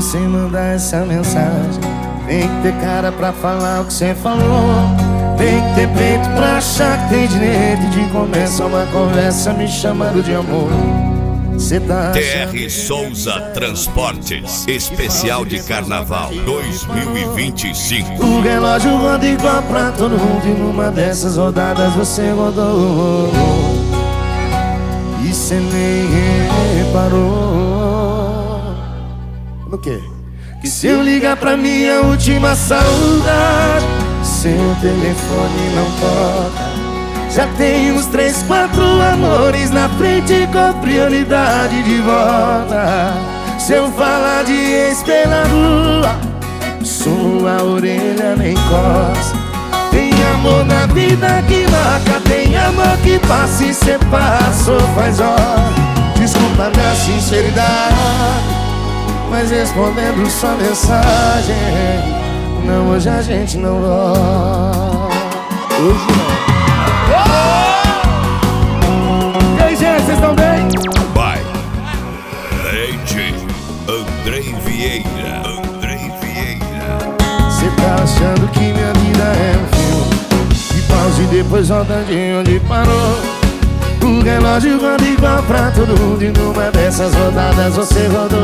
você mandar essa mensagem. Tem que ter cara pra falar o que você falou. Tem que ter peito pra achar que tem direito de começar uma conversa me chamando de amor. Cê tá TR Souza Transportes, especial de Carnaval 2025. O relógio roda igual pra todo mundo e numa dessas rodadas você rodou. E cê nem reparou. No quê? Que se eu ligar pra minha última saudade, seu telefone não toca. Já tem uns 3, 4 amores na frente com prioridade de volta. Se eu falar de ex pela rua, sua orelha nem coça. Tem amor na vida que marca, tem amor que passa e cê passou faz hora. Desculpa minha sinceridade, mas respondendo sua mensagem, não, hoje a gente não volta. Hoje não. E aí, gente, vocês estão bem? Vai, Leite, Andrei Vieira. Cê tá achando que minha vida é um filme que pausa e depois volta de onde parou. O relógio roda igual pra todo mundo e numa dessas rodadas você rodou.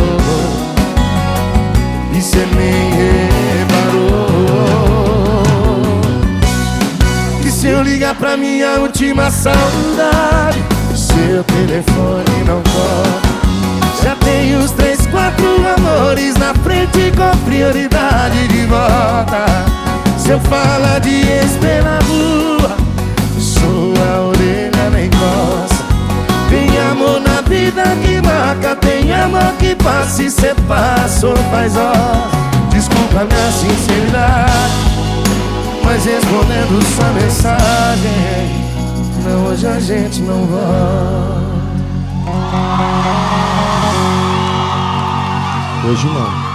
E cê nem reparou que se eu ligar pra minha última saudade, seu telefone não toca. Já tem uns 3, 4 amores na frente com prioridade de volta. Se eu falar de ex pela rua, sua orelha nem coça. Tem amor na vida que marca, tem amor que passa e cê passou faz hora. Desculpa minha sinceridade, mas respondendo sua mensagem, não, hoje a gente não volta. Hoje não.